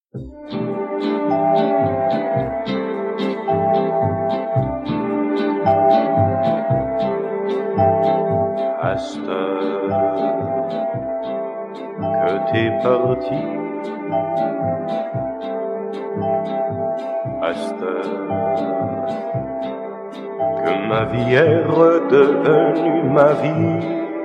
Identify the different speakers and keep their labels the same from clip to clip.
Speaker 1: À cette heure que t'es parti, à cette heure que ma vie est redevenue ma vie,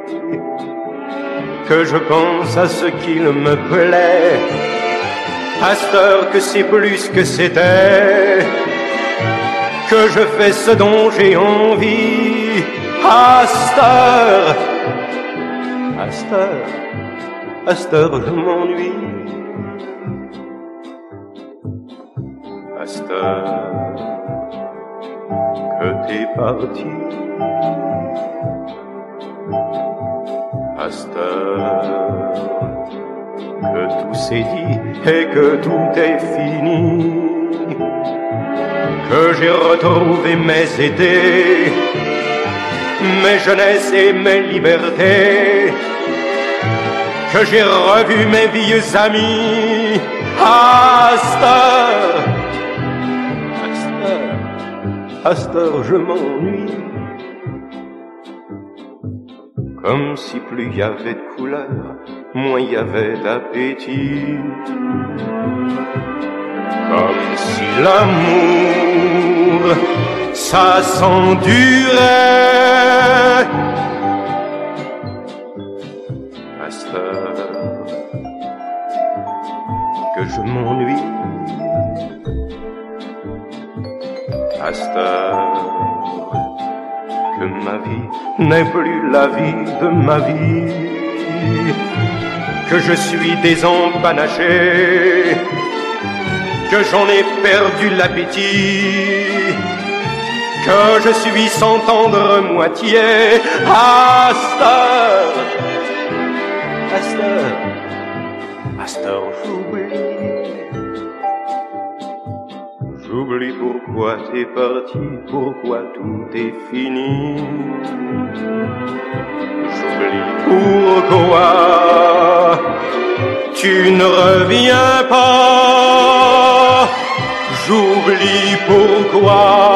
Speaker 1: que je pense à ce qu'il me plaît, à cette heure que c'est plus que c'était, que je fais ce dont j'ai envie, à cette heure, à cette heure, à cette heure je m'ennuie, à cette heure que t'es parti, à cette heure que tout s'est dit et que tout est fini, que j'ai retrouvé mes étés, mes jeunesses et mes libertés, que j'ai revu mes vieux amis, à cette heure, à cette heure, à cette heure je m'ennuie, comme si plus il y avait de couleurs, moins il y avait d'appétit, comme si l'amour ça s'endurait, à cette heure que je m'ennuie, à cette heure que ma vie n'est plus la vie de ma vie, que je suis désempanaché, que j'en ai perdu l'appétit, que je suis sans tendre moitié, à cette heure, à cette heure, à cette heure j'oublie pourquoi t'es parti, pourquoi tout est fini, j'oublie pourquoi tu ne reviens pas, j'oublie pourquoi